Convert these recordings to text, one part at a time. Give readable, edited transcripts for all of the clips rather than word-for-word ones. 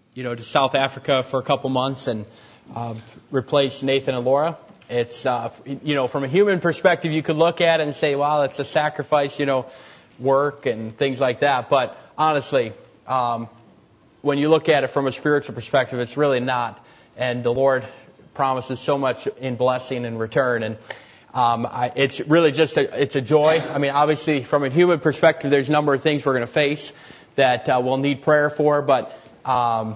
to South Africa for a couple months and replace Nathan and Laura. It's, from a human perspective, you could look at it and say, well, it's a sacrifice, work and things like that. But honestly, when you look at it from a spiritual perspective, it's really not. And the Lord promises so much in blessing in return. And it's really just it's a joy. I mean, obviously, from a human perspective, there's a number of things we're going to face that we'll need prayer for. But I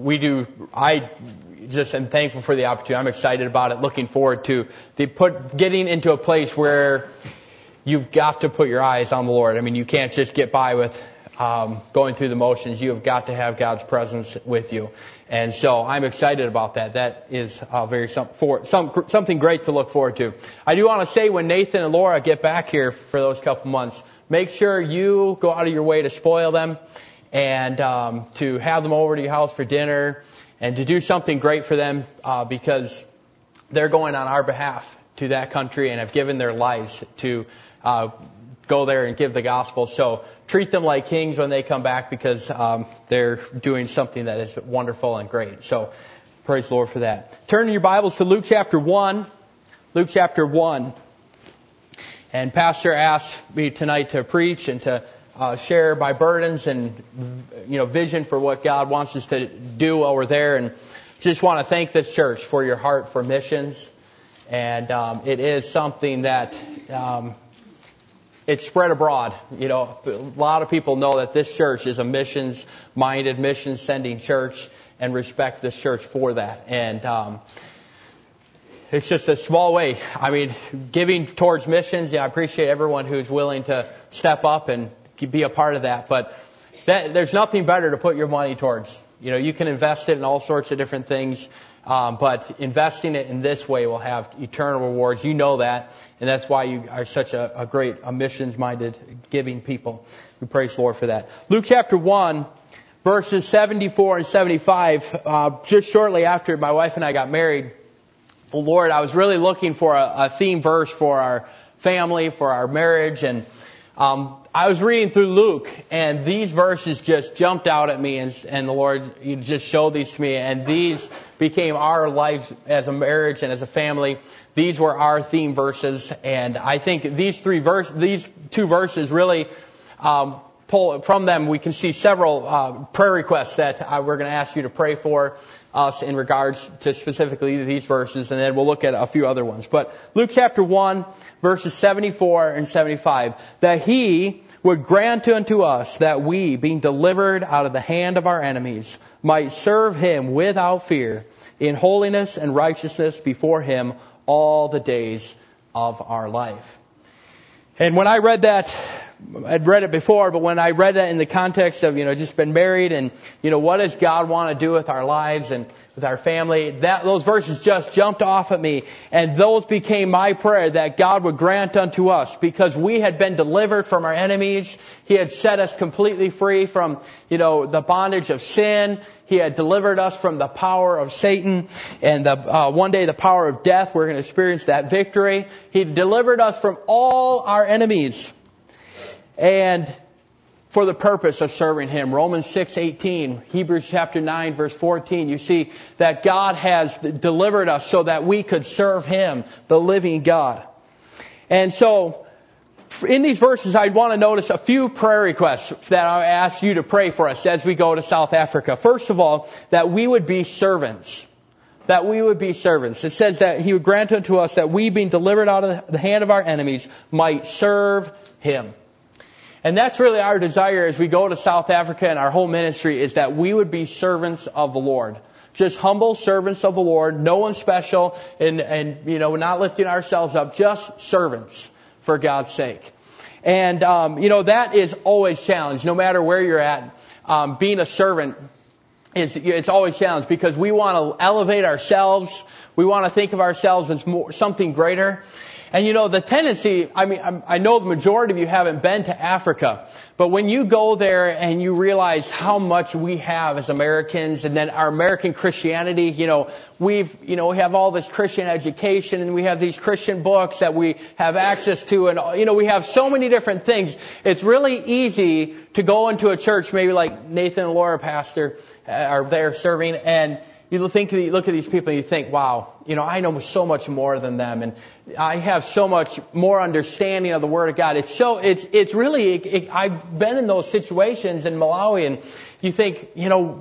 just am thankful for the opportunity. I'm excited about it, looking forward to getting into a place where you've got to put your eyes on the Lord. I mean, you can't just get by with going through the motions. You have got to have God's presence with you. And so I'm excited about that. That is something great to look forward to. I do want to say, when Nathan and Laura get back here for those couple months, make sure you go out of your way to spoil them and to have them over to your house for dinner and to do something great for them because they're going on our behalf to that country and have given their lives to go there and give the gospel. So treat them like kings when they come back because they're doing something that is wonderful and great. So praise the Lord for that. Turn in your Bibles to Luke chapter 1. Luke chapter 1. And Pastor asked me tonight to preach and to share my burdens and vision for what God wants us to do while we're there. And just want to thank this church for your heart for missions. And it is something that it's spread abroad. A lot of people know that this church is a missions-minded, mission-sending church and respect this church for that. And it's just a small way. I mean, giving towards missions, I appreciate everyone who's willing to step up and be a part of that. But there's nothing better to put your money towards. You can invest it in all sorts of different things. But investing it in this way will have eternal rewards. You know that. And that's why you are such a great missions-minded, giving people. We praise the Lord for that. Luke chapter 1, verses 74 and 75. Just shortly after my wife and I got married, the Lord, I was really looking for a theme verse for our family, for our marriage. And I was reading through Luke, and these verses just jumped out at me, and the Lord just showed these to me, and these became our lives as a marriage and as a family. These were our theme verses, and I think these two verses really pull from them. We can see several prayer requests that we're going to ask you to pray for us in regards to specifically these verses, and then we'll look at a few other ones. But Luke chapter 1, verses 74 and 75, that He would grant unto us that we, being delivered out of the hand of our enemies, might serve Him without fear, in holiness and righteousness before Him all the days of our life. And when I read that, I'd read it before, but when I read that in the context of, just been married and, what does God want to do with our lives and with our family, those verses just jumped off at me. And those became my prayer that God would grant unto us, because we had been delivered from our enemies. He had set us completely free from, the bondage of sin. He had delivered us from the power of Satan and one day the power of death. We're going to experience that victory. He delivered us from all our enemies, and for the purpose of serving Him. Romans 6:18, Hebrews chapter 9, verse 14, you see that God has delivered us so that we could serve Him, the living God. And so, in these verses, I'd want to notice a few prayer requests that I ask you to pray for us as we go to South Africa. First of all, that we would be servants. That we would be servants. It says that He would grant unto us that we, being delivered out of the hand of our enemies, might serve Him. And that's really our desire as we go to South Africa, and our whole ministry is that we would be servants of the Lord. Just humble servants of the Lord, no one special, and not lifting ourselves up, just servants for God's sake. And, that is always challenged, no matter where you're at. Being a servant it's always challenged because we want to elevate ourselves. We want to think of ourselves as something greater. And the tendency, I know the majority of you haven't been to Africa, but when you go there and you realize how much we have as Americans, and then our American Christianity, we have all this Christian education, and we have these Christian books that we have access to, and, we have so many different things. It's really easy to go into a church, maybe like Nathan and Laura, pastor, are there serving, and you look at these people and you think, wow, I know so much more than them, and I have so much more understanding of the Word of God. It's really, I've been in those situations in Malawi, and you think,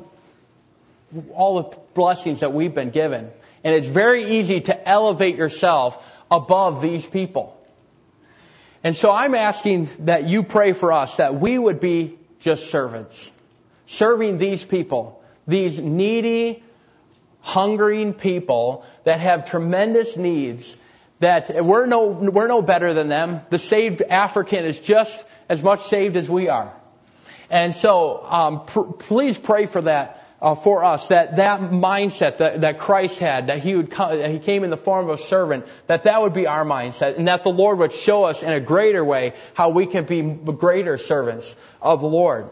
all the blessings that we've been given. And it's very easy to elevate yourself above these people. And so I'm asking that you pray for us, that we would be just servants, serving these people, these needy, hungering people that have tremendous needs, that we're no better than them. The saved African is just as much saved as we are. And so please pray for that, for us, that mindset that Christ had, that he came in the form of a servant, that would be our mindset, and that the Lord would show us in a greater way how we can be greater servants of the Lord.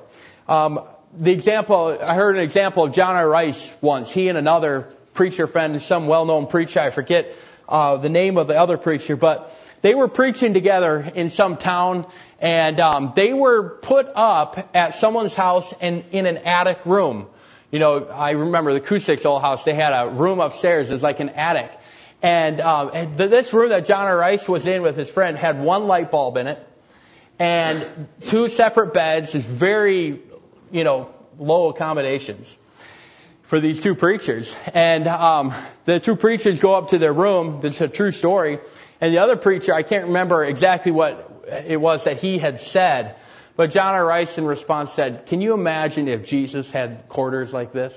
I heard an example of John R. Rice once. He and another preacher friend, some well-known preacher, I forget the name of the other preacher, but they were preaching together in some town, and they were put up at someone's house in an attic room. I remember the Cusick's old house. They had a room upstairs. It was like an attic. And this room that John R. Rice was in with his friend had one light bulb in it and two separate beds. It's very low accommodations for these two preachers. And the two preachers go up to their room. This is a true story. And the other preacher, I can't remember exactly what it was that he had said, but John R. Rice in response said, "Can you imagine if Jesus had quarters like this?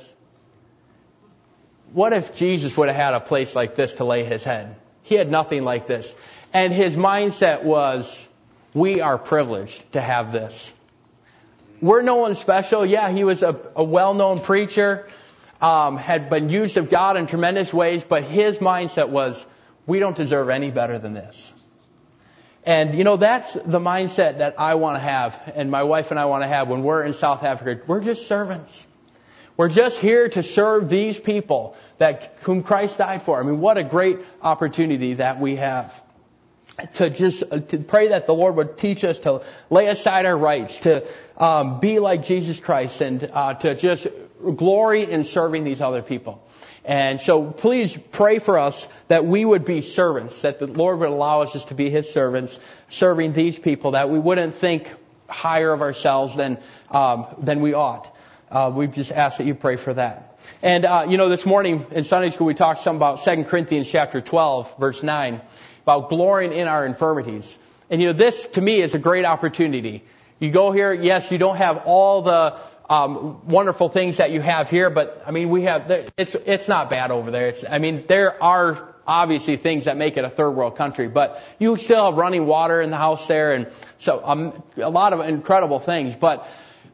What if Jesus would have had a place like this to lay his head? He had nothing like this." And his mindset was, we are privileged to have this. We're no one special. Yeah, he was a well-known preacher, had been used of God in tremendous ways, but his mindset was, we don't deserve any better than this. And, that's the mindset that I want to have, and my wife and I want to have when we're in South Africa. We're just servants. We're just here to serve these people whom Christ died for. What a great opportunity that we have. To pray that the Lord would teach us to lay aside our rights, to be like Jesus Christ, and to just glory in serving these other people. And so please pray for us that we would be servants, that the Lord would allow us just to be His servants, serving these people, that we wouldn't think higher of ourselves than we ought. We just ask that you pray for that. And, this morning in Sunday school we talked some about 2 Corinthians chapter 12, verse 9, about glorying in our infirmities. And, this to me is a great opportunity. You go here, yes, you don't have all the wonderful things that you have here, but it's not bad over there. There are obviously things that make it a third world country, but you still have running water in the house there, and so a lot of incredible things. But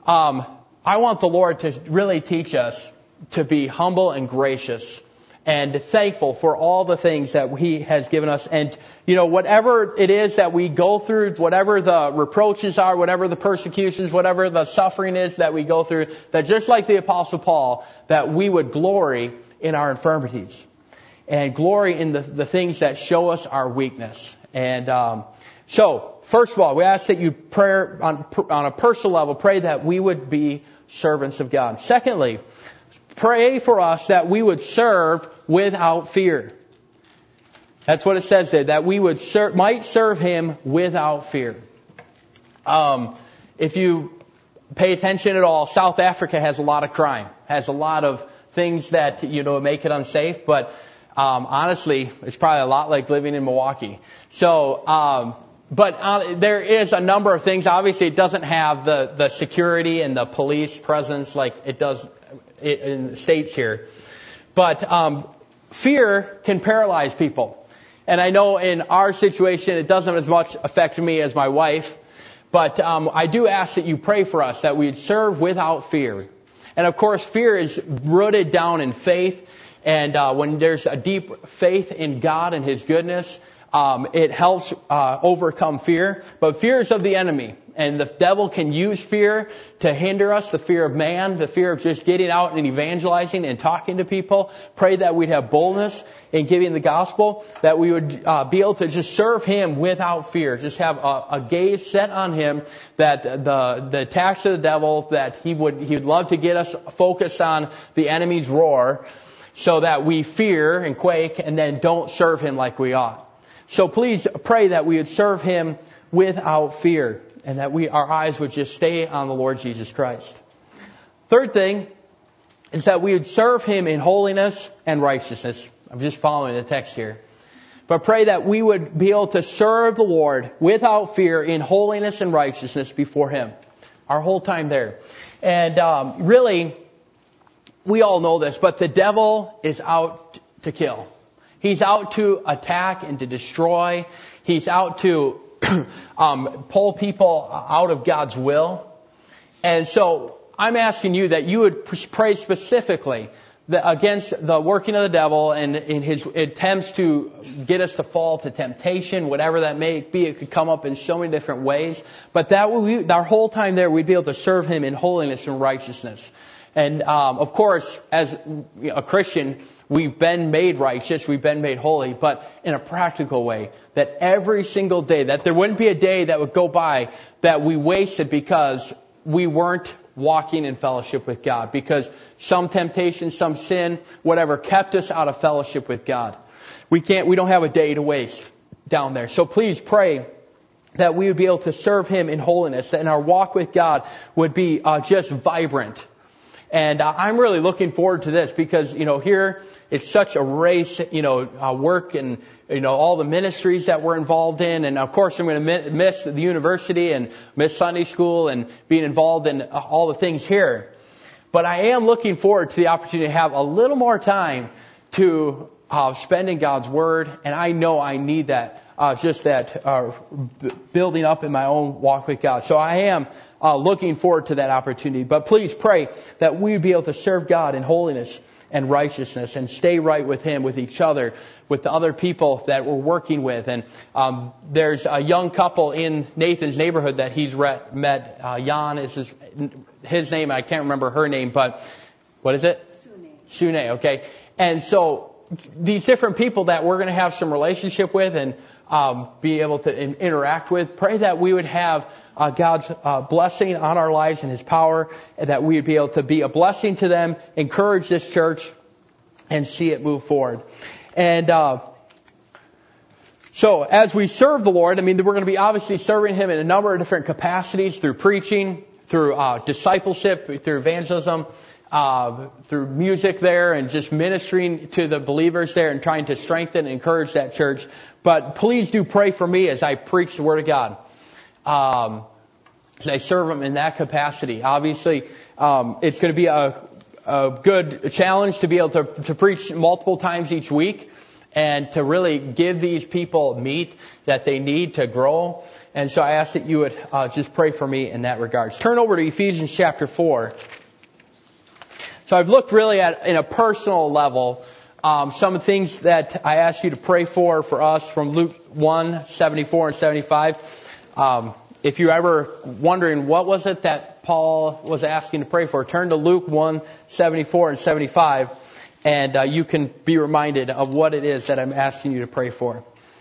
I want the Lord to really teach us to be humble and gracious and thankful for all the things that He has given us. And, whatever it is that we go through, whatever the reproaches are, whatever the persecutions, whatever the suffering is that we go through, that just like the Apostle Paul, that we would glory in our infirmities and glory in the things that show us our weakness. And so, first of all, we ask that you pray on a personal level, pray that we would be servants of God. Secondly, pray for us that we would serve without fear. That's what it says there, that we would might serve Him without fear. If you pay attention at all, South Africa has a lot of crime, has a lot of things that, make it unsafe, but honestly, it's probably a lot like living in Milwaukee. So, but there is a number of things. Obviously, it doesn't have the security and the police presence like it does in the States here. But fear can paralyze people. And I know in our situation, it doesn't as much affect me as my wife. But I do ask that you pray for us, that we'd serve without fear. And of course, fear is rooted down in faith. And when there's a deep faith in God and His goodness, It helps overcome fear, but fear is of the enemy. And the devil can use fear to hinder us, the fear of man, the fear of just getting out and evangelizing and talking to people. Pray that we'd have boldness in giving the gospel, that we would be able to just serve Him without fear. Just have a gaze set on Him, that the attacks of the devil, that He'd love to get us focused on the enemy's roar, so that we fear and quake and then don't serve Him like we ought. So please pray that we would serve Him without fear, and that our eyes would just stay on the Lord Jesus Christ. Third thing is that we would serve Him in holiness and righteousness. I'm just following the text here. But pray that we would be able to serve the Lord without fear in holiness and righteousness before Him. Our whole time there. And really, we all know this, but the devil is out to kill. He's out to attack and to destroy. He's out to pull people out of God's will. And so I'm asking you that you would pray specifically against the working of the devil and in his attempts to get us to fall to temptation, whatever that may be. It could come up in so many different ways. But that our whole time there, we'd be able to serve Him in holiness and righteousness. And of course, as a Christian, we've been made righteous, we've been made holy, but in a practical way, that every single day, that there wouldn't be a day that would go by that we wasted because we weren't walking in fellowship with God, because some temptation, some sin, whatever, kept us out of fellowship with God. We don't have a day to waste down there. So please pray that we would be able to serve Him in holiness, and our walk with God would be just vibrant. And I'm really looking forward to this, because, here it's such a race, work and, all the ministries that we're involved in. And of course, I'm going to miss the university and miss Sunday school and being involved in all the things here. But I am looking forward to the opportunity to have a little more time to spend in God's Word. And I know I need that, building up in my own walk with God. So I am looking forward to that opportunity. But please pray that we would be able to serve God in holiness and righteousness and stay right with Him, with each other, with the other people that we're working with. And there's a young couple in Nathan's neighborhood that he's met. Jan is his name. I can't remember her name, but what is it? Sune. Okay. And so these different people that we're going to have some relationship with and be able to interact with, pray that we would have God's blessing on our lives and His power, and that we would be able to be a blessing to them, encourage this church, and see it move forward. And so as we serve the Lord, we're going to be obviously serving Him in a number of different capacities, through preaching, through discipleship, through evangelism, through music there, and just ministering to the believers there and trying to strengthen and encourage that church. But please do pray for me as I preach the Word of God. As I serve Him in that capacity. Obviously, it's going to be a good challenge to be able to preach multiple times each week, and to really give these people meat that they need to grow. And so I ask that you would just pray for me in that regard. Turn over to Ephesians chapter 4. So I've looked really at, in a personal level, some of the things that I asked you to pray for us from Luke 1, 74 and 75. If you're ever wondering what was it that Paul was asking to pray for, turn to Luke 1, 74 and 75, and you can be reminded of what it is that I'm asking you to pray for.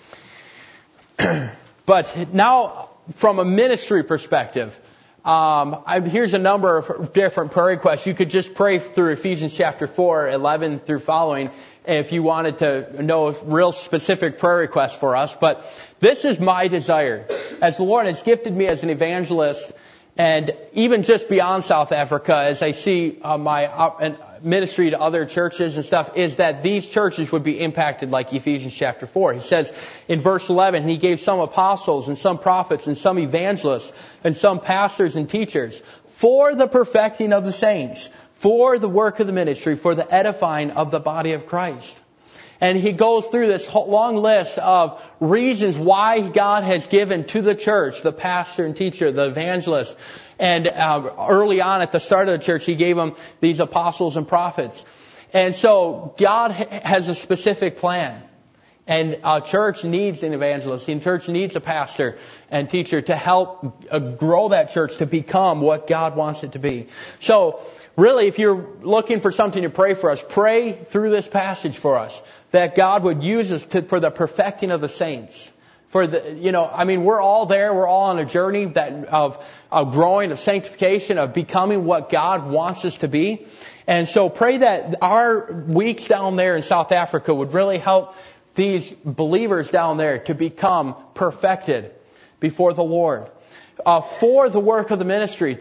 But now, from a ministry perspective, here's a number of different prayer requests. You could just pray through Ephesians chapter 4, 11 through following, if you wanted to know real specific prayer requests for us. But this is my desire, as the Lord has gifted me as an evangelist, and even just beyond South Africa, as I see my ministry to other churches and stuff, is that these churches would be impacted like Ephesians chapter 4. He says in verse 11, He gave some apostles and some prophets and some evangelists and some pastors and teachers for the perfecting of the saints, for the work of the ministry, for the edifying of the body of Christ. And he goes through this long list of reasons why God has given to the church, the pastor and teacher, the evangelist. And early on at the start of the church, He gave them these apostles and prophets. And so God has a specific plan. And a church needs an evangelist. And church needs a pastor and teacher to help grow that church to become what God wants it to be. So really, if you're looking for something to pray for us, pray through this passage for us, that God would use us for the perfecting of the saints. For we're all there. We're all on a journey of growing, of sanctification, of becoming what God wants us to be. And so pray that our weeks down there in South Africa would really help these believers down there to become perfected before the Lord. For the work of the ministry,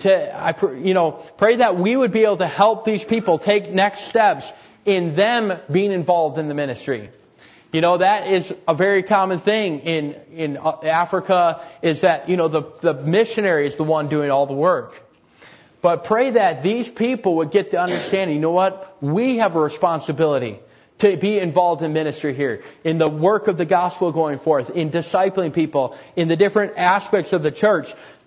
pray that we would be able to help these people take next steps in them being involved in the ministry. That is a very common thing in Africa, is that, the missionary is the one doing all the work. But pray that these people would get the understanding, you know what? We have a responsibility to be involved in ministry here, in the work of the gospel going forth, in discipling people, in the different aspects of the church,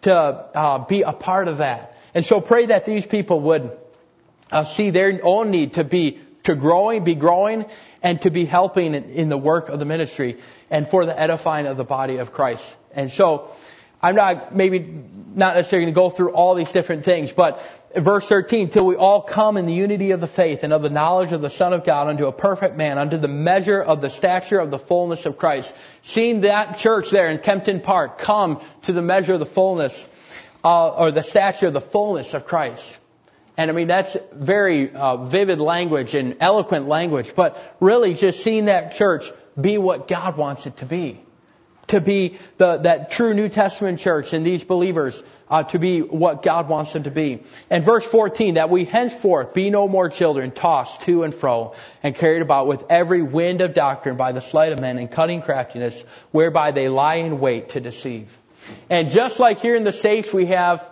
to be a part of that. And so pray that these people would see their own need to be growing, and to be helping in the work of the ministry and for the edifying of the body of Christ. And so I'm not necessarily going to go through all these different things, but verse 13, till we all come in the unity of the faith and of the knowledge of the Son of God unto a perfect man, unto the measure of the stature of the fullness of Christ. Seeing that church there in Kempton Park come to the measure of the fullness, or the stature of the fullness of Christ. And that's very vivid language and eloquent language, but really just seeing that church be what God wants it to be. To be that true New Testament church and these believers to be what God wants them to be. And verse 14, that we henceforth be no more children, tossed to and fro, and carried about with every wind of doctrine by the sleight of men and cunning craftiness, whereby they lie in wait to deceive. And just like here in the States, we have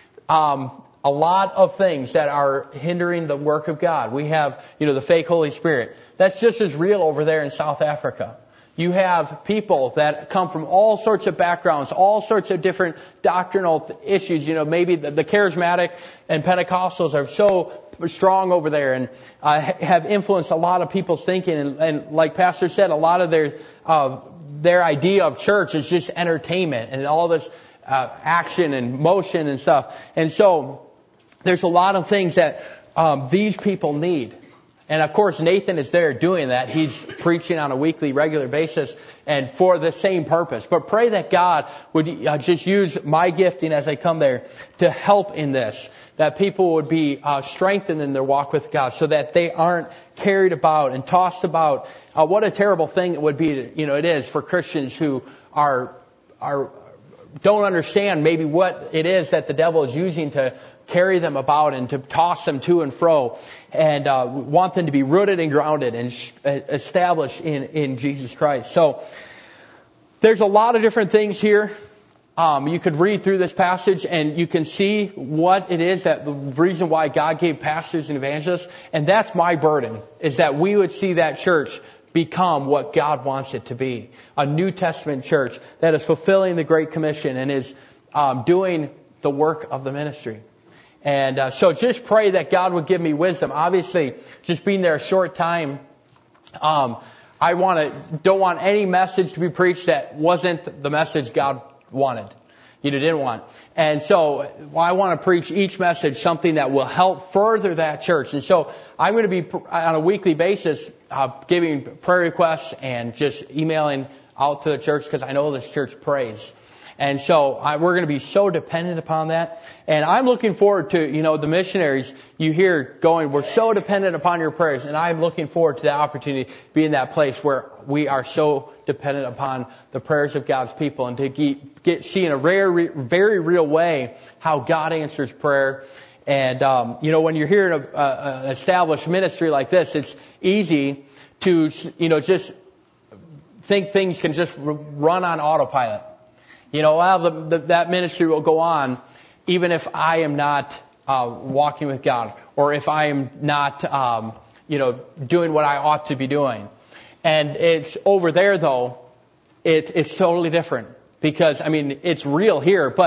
a lot of things that are hindering the work of God. We have, the fake Holy Spirit. That's just as real over there in South Africa. You have people that come from all sorts of backgrounds, all sorts of different doctrinal issues. Maybe the charismatic and Pentecostals are so strong over there and have influenced a lot of people's thinking. And like Pastor said, a lot of their idea of church is just entertainment and all this action and motion and stuff. And so there's a lot of things that these people need. And of course, Nathan is there doing that. He's preaching on a weekly, regular basis and for the same purpose. But pray that God would just use my gifting as I come there to help in this. That people would be strengthened in their walk with God so that they aren't carried about and tossed about. What a terrible thing it would be, it is for Christians who don't understand maybe what it is that the devil is using to carry them about and to toss them to and fro, and want them to be rooted and grounded and established in Jesus Christ. So there's a lot of different things here. You could read through this passage and you can see what it is, that the reason why God gave pastors and evangelists. And that's my burden, is that we would see that church become what God wants it to be. A New Testament church that is fulfilling the Great Commission and is doing the work of the ministry. And so just pray that God would give me wisdom. Obviously, just being there a short time, don't want any message to be preached that wasn't the message God wanted. Didn't want. And so I want to preach each message something that will help further that church. And so I'm going to be on a weekly basis giving prayer requests and just emailing out to the church, because I know this church prays. And so we're going to be so dependent upon that. And I'm looking forward to, the missionaries you hear going, we're so dependent upon your prayers. And I'm looking forward to the opportunity to be in that place where we are so dependent upon the prayers of God's people, and to see in a very real way how God answers prayer. And, when you're here in an established ministry like this, it's easy to, just think things can just run on autopilot. That ministry will go on even if I am not walking with God, or if I am not, doing what I ought to be doing. And it's over there, though, it's totally different, because, it's real here, but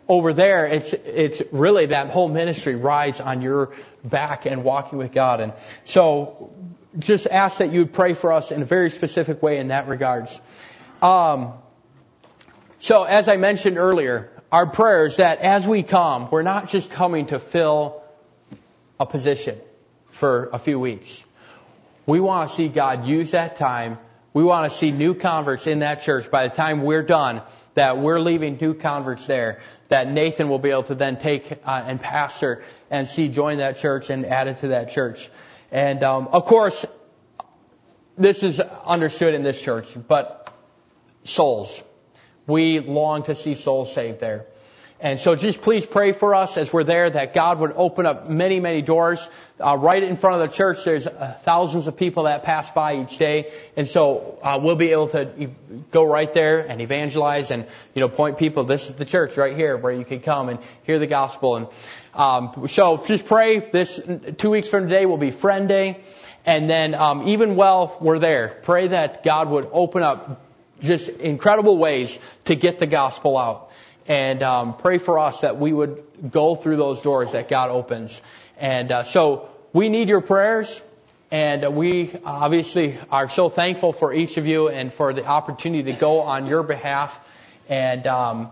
over there, it's really that whole ministry rides on your back and walking with God. And so just ask that you would pray for us in a very specific way in that regards. So as I mentioned earlier, our prayer is that as we come, we're not just coming to fill a position for a few weeks. We want to see God use that time. We want to see new converts in that church. By the time we're done, that we're leaving new converts there, that Nathan will be able to then take and pastor and see join that church and add it to that church. And of course, this is understood in this church, but souls. We long to see souls saved there. And so just please pray for us as we're there, that God would open up many, many doors. Right in front of the church, there's thousands of people that pass by each day. And so we'll be able to go right there and evangelize and, point people, this is the church right here where you can come and hear the gospel. And so just pray. This 2 weeks from today will be Friend Day. And then even while we're there, pray that God would open up just incredible ways to get the gospel out. And pray for us that we would go through those doors that God opens. And so we need your prayers. And we obviously are so thankful for each of you and for the opportunity to go on your behalf. And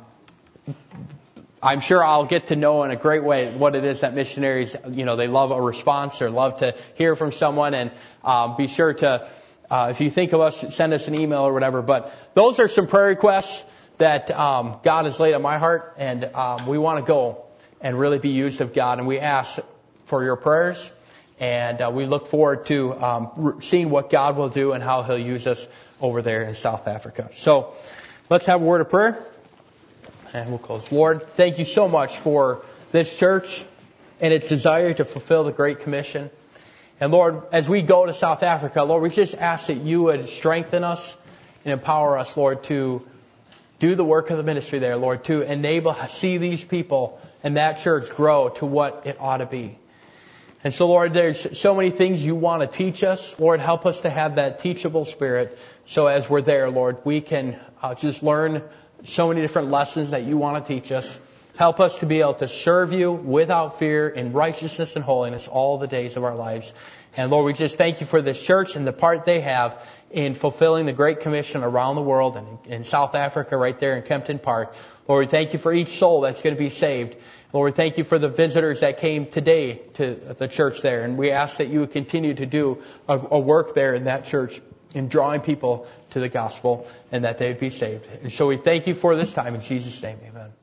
I'm sure I'll get to know in a great way what it is that missionaries, they love a response or love to hear from someone. And be sure to, if you think of us, send us an email or whatever. But those are some prayer requests that God has laid on my heart, and we want to go and really be used of God. And we ask for your prayers, and we look forward to seeing what God will do and how He'll use us over there in South Africa. So let's have a word of prayer, and we'll close. Lord, thank you so much for this church and its desire to fulfill the Great Commission. And Lord, as we go to South Africa, Lord, we just ask that you would strengthen us and empower us, Lord, to do the work of the ministry there, Lord, to see these people and that church grow to what it ought to be. And so, Lord, there's so many things you want to teach us. Lord, help us to have that teachable spirit. So as we're there, Lord, we can just learn so many different lessons that you want to teach us. Help us to be able to serve you without fear in righteousness and holiness all the days of our lives. And Lord, we just thank you for this church and the part they have in fulfilling the Great Commission around the world and in South Africa right there in Kempton Park. Lord, we thank you for each soul that's going to be saved. Lord, we thank you for the visitors that came today to the church there. And we ask that you would continue to do a work there in that church in drawing people to the gospel and that they would be saved. And so we thank you for this time. In Jesus' name, amen.